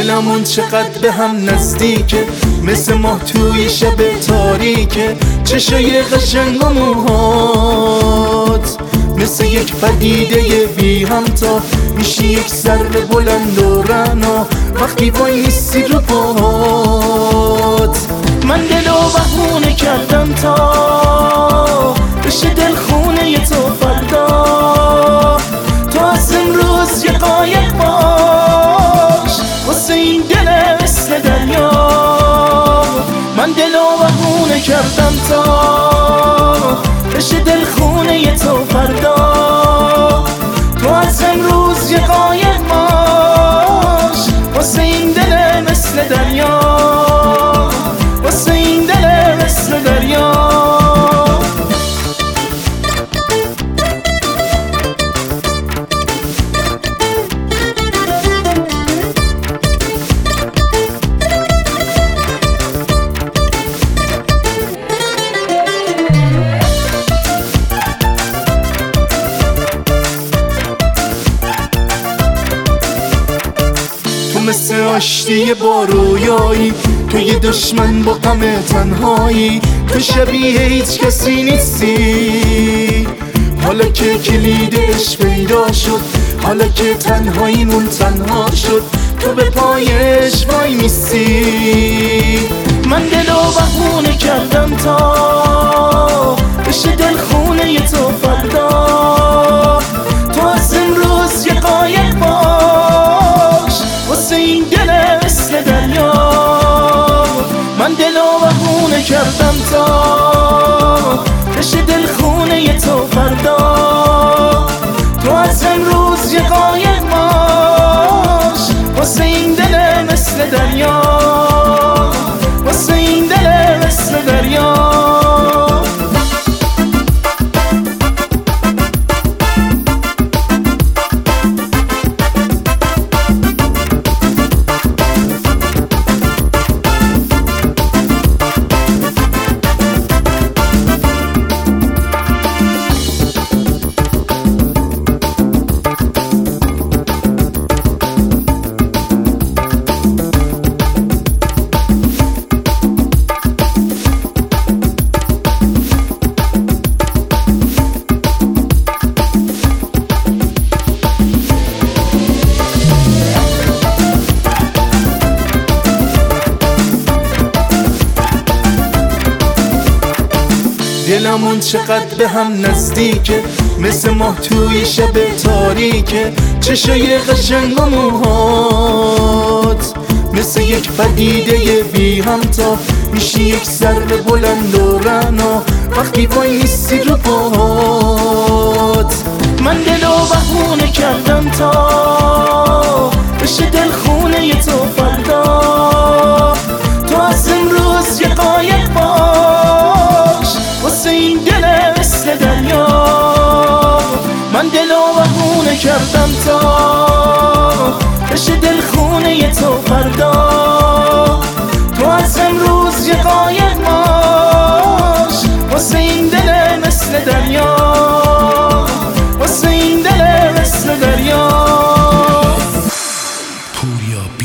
دلمون چقدر به هم نزدیکه، مثل ماه توی شب تاریکه. چشای قشنگ و موهات مثل یک پدیده بی همتا، میشی یک ذره بلند و رعنا وقتی وای نیستی رو پاهات. من دل و بهونه کردم تا بشه دل خونه تو فردا، تو از امروز یه قایق باش واسه این دل مثل دریا. من دل و بهونه کردم تا بشه دل خونه تو فردا، تو از امروز یه قایق باش واسه این دل مثل دریا، واسه این دل مثل دریا. مثل آشتی با رویایی، تو یه دشمن با غم تنهایی، تو شبیه هیچ کسی نیستی. حالا که کلیدش پیدا شد، حالا که تنهاییمون تنها شد، تو به پایش وای میستی. من دل و بهونه کردم تا بشه دل خونه تو فردا، تو از امروز یه قایق باش واسه این دل مثل دریا. من دل و بهونه کردم تا بشه دل خونه تو فردا، تو از امروز یه قایق باش واسه این دل مثل دریا، واسه این دل مثل دریا. دلمون چقدر به هم نزدیکه، مثل ماه توی شب تاریکه. چشای قشنگ و موهات مثل یک پدیده بی همتا، میشی یک ذره بلند و رعنا وقتی وای نیستی رو پاهات. من دل و بهونه کردم تا بشه دل خونه تو فردا، تو از امروز یه قایق باش واسه این دل مثل دریا. من دل و بهونه کردم تا بشه دل خونه تو فردا، تو از امروز یه قایق باش واسه این دل مثل دریا، واسه این دل مثل دریا. پوریا